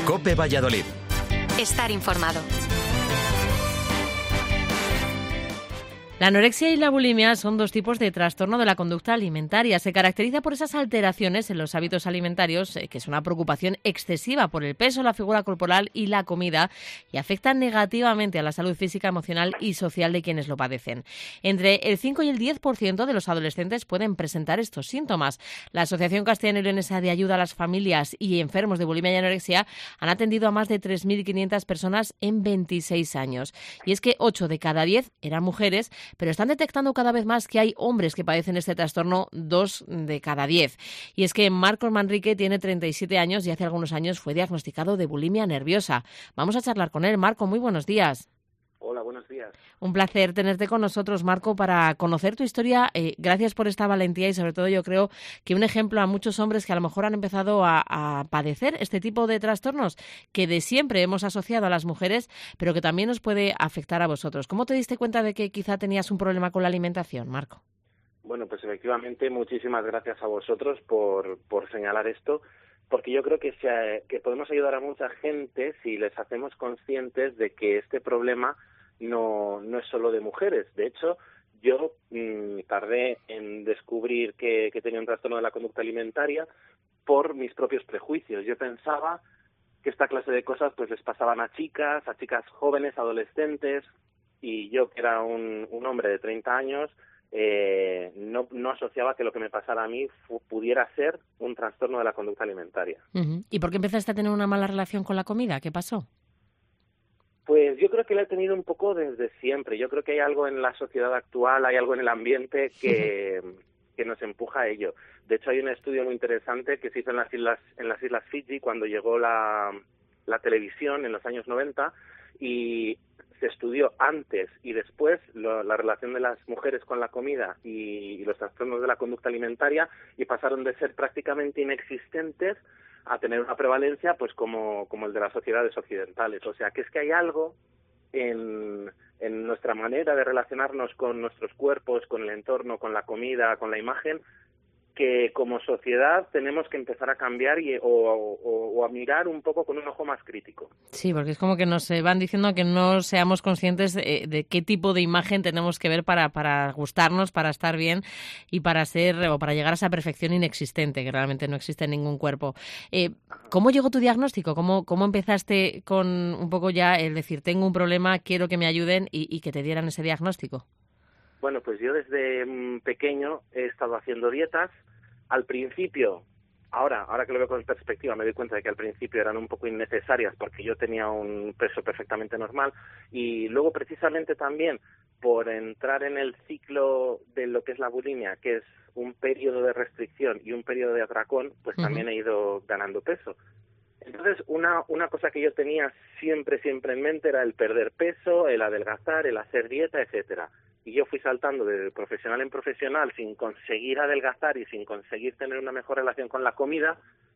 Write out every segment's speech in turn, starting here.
COPE Valladolid. Estar informado. La anorexia y la bulimia son dos tipos de trastorno de la conducta alimentaria. Se caracteriza por esas alteraciones en los hábitos alimentarios, que es una preocupación excesiva por el peso, la figura corporal y la comida, y afectan negativamente a la salud física, emocional y social de quienes lo padecen. Entre el 5 y el 10% de los adolescentes pueden presentar estos síntomas. La Asociación Castellano y Leonesa de Ayuda a las Familias y Enfermos de Bulimia y Anorexia han atendido a más de 3.500 personas en 26 años. Y es que 8 de cada 10 eran mujeres, pero están detectando cada vez más que hay hombres que padecen este trastorno, 2 de cada 10. Y es que Marcos Manrique tiene 37 años y hace algunos años fue diagnosticado de bulimia nerviosa. Vamos a charlar con él. Marco, muy buenos días. Hola, buenos días. Un placer tenerte con nosotros, Marco, para conocer tu historia. Gracias por esta valentía y, sobre todo, yo creo que un ejemplo a muchos hombres que a lo mejor han empezado a padecer este tipo de trastornos que de siempre hemos asociado a las mujeres, pero que también nos puede afectar a vosotros. ¿Cómo te diste cuenta de que quizá tenías un problema con la alimentación, Marco? Bueno, pues efectivamente, muchísimas gracias a vosotros por señalar esto, porque yo creo que podemos ayudar a mucha gente si les hacemos conscientes de que este problema no es solo de mujeres. De hecho, yo tardé en descubrir que tenía un trastorno de la conducta alimentaria por mis propios prejuicios. Yo pensaba que esta clase de cosas pues les pasaban a chicas jóvenes, adolescentes, y yo, que era un hombre de 30 años, no asociaba que lo que me pasara a mí pudiera ser un trastorno de la conducta alimentaria. Uh-huh. ¿Y por qué empezaste a tener una mala relación con la comida? ¿Qué pasó? Pues yo creo que la he tenido un poco desde siempre. Yo creo que hay algo en la sociedad actual, hay algo en el ambiente que nos empuja a ello. De hecho, hay un estudio muy interesante que se hizo en las islas Fiji cuando llegó la televisión en los años 90, y se estudió antes y después la relación de las mujeres con la comida y los trastornos de la conducta alimentaria, y pasaron de ser prácticamente inexistentes a tener una prevalencia pues como el de las sociedades occidentales. O sea, que es que hay algo en nuestra manera de relacionarnos con nuestros cuerpos, con el entorno, con la comida, con la imagen, que como sociedad tenemos que empezar a cambiar o a mirar un poco con un ojo más crítico. Sí, porque es como que nos van diciendo que no seamos conscientes de qué tipo de imagen tenemos que ver para gustarnos, para estar bien y para llegar a esa perfección inexistente, que realmente no existe en ningún cuerpo. ¿Cómo llegó tu diagnóstico? ¿Cómo empezaste con un poco ya el decir, tengo un problema, quiero que me ayuden y que te dieran ese diagnóstico? Bueno, pues yo desde pequeño he estado haciendo dietas. Al principio, ahora que lo veo con perspectiva, me doy cuenta de que al principio eran un poco innecesarias porque yo tenía un peso perfectamente normal, y luego precisamente también por entrar en el ciclo de lo que es la bulimia, que es un periodo de restricción y un periodo de atracón, pues también he ido ganando peso. Entonces, una cosa que yo tenía siempre en mente era el perder peso, el adelgazar, el hacer dieta, etcétera. Y yo fui saltando de profesional en profesional sin conseguir adelgazar y sin conseguir tener una mejor relación con la comida,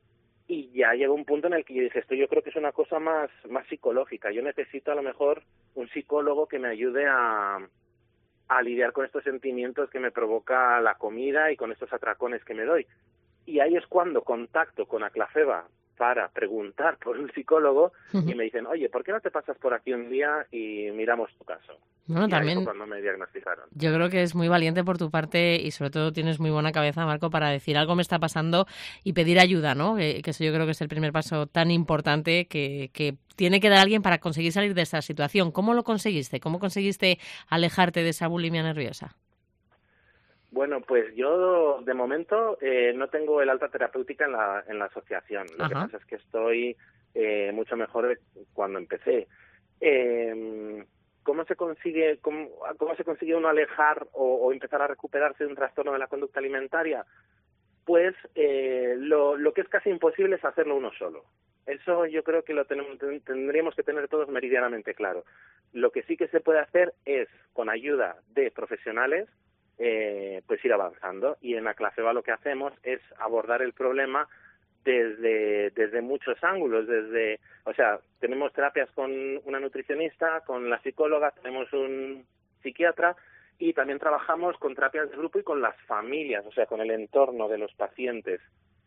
y ya llegó un punto en el que yo dije, esto yo creo que es una cosa más psicológica. Yo necesito a lo mejor un psicólogo que me ayude a lidiar con estos sentimientos que me provoca la comida y con estos atracones que me doy. Y ahí es cuando contacto con Aclafeba para preguntar por un psicólogo, y me dicen, oye, ¿por qué no te pasas por aquí un día y miramos tu caso? Bueno, y también ahí fue cuando me diagnosticaron. Yo creo que es muy valiente por tu parte y sobre todo tienes muy buena cabeza, Marco, para decir algo me está pasando y pedir ayuda, ¿no? Que eso yo creo que es el primer paso tan importante que tiene que dar alguien para conseguir salir de esa situación. ¿Cómo lo conseguiste? ¿Cómo conseguiste alejarte de esa bulimia nerviosa? Bueno, pues yo de momento no tengo el alta terapéutica en la asociación. Lo que pasa es que estoy mucho mejor de cuando empecé. ¿Cómo se consigue uno alejar o empezar a recuperarse de un trastorno de la conducta alimentaria? Pues lo que es casi imposible es hacerlo uno solo. Eso yo creo que tendríamos que tener todos meridianamente claro. Lo que sí que se puede hacer es, con ayuda de profesionales, pues ir avanzando. Y en Aclafeba lo que hacemos es abordar el problema desde muchos ángulos, tenemos terapias con una nutricionista, con la psicóloga, tenemos un psiquiatra, y también trabajamos con terapias de grupo y con las familias, o sea, con el entorno de los pacientes.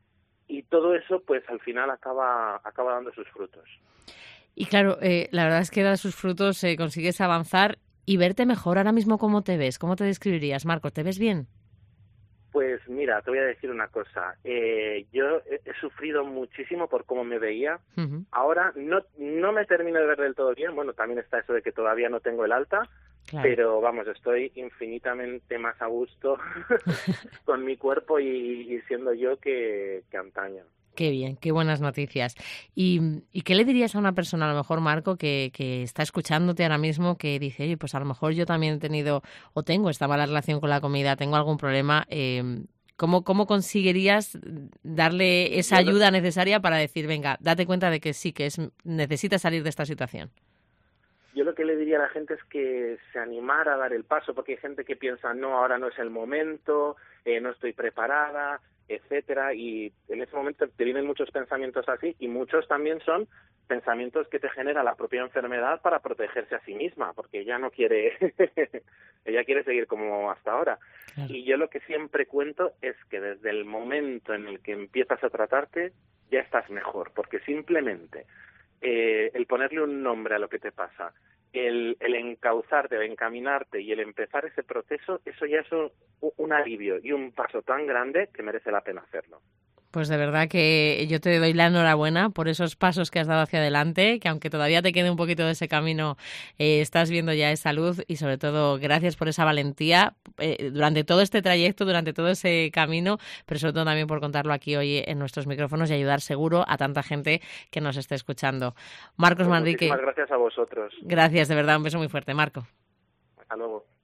y todo eso pues al final acaba dando sus frutos. Y claro, la verdad es que da sus frutos, consigues avanzar y verte mejor. Ahora mismo, ¿cómo te ves? ¿Cómo te describirías, Marcos? ¿Te ves bien? Pues mira, te voy a decir una cosa. Yo he sufrido muchísimo por cómo me veía. Uh-huh. Ahora no me termino de ver del todo bien. Bueno, también está eso de que todavía no tengo el alta, Claro. pero vamos, estoy infinitamente más a gusto con mi cuerpo y siendo yo que antaño. Qué bien, qué buenas noticias. ¿Y qué le dirías a una persona, a lo mejor, Marco, que está escuchándote ahora mismo, que dice, oye, pues a lo mejor yo también he tenido o tengo esta mala relación con la comida, tengo algún problema? ¿Cómo conseguirías darle esa ayuda necesaria para decir, venga, date cuenta de que sí, que necesitas salir de esta situación? Yo lo que le diría a la gente es que se animara a dar el paso, porque hay gente que piensa, no, ahora no es el momento, no estoy preparada, etcétera, y en ese momento te vienen muchos pensamientos así, y muchos también son pensamientos que te genera la propia enfermedad para protegerse a sí misma, porque ella no quiere, ella quiere seguir como hasta ahora. Claro. Y yo lo que siempre cuento es que desde el momento en el que empiezas a tratarte, ya estás mejor, porque simplemente el ponerle un nombre a lo que te pasa, el encauzarte, el encaminarte y el empezar ese proceso, eso ya es un alivio y un paso tan grande que merece la pena hacerlo. Pues de verdad que yo te doy la enhorabuena por esos pasos que has dado hacia adelante, que aunque todavía te quede un poquito de ese camino, estás viendo ya esa luz y sobre todo gracias por esa valentía durante todo este trayecto, durante todo ese camino, pero sobre todo también por contarlo aquí hoy en nuestros micrófonos y ayudar seguro a tanta gente que nos esté escuchando. Marcos Pues Manrique. Muchísimas gracias a vosotros. Gracias, de verdad, un beso muy fuerte, Marco. Hasta luego.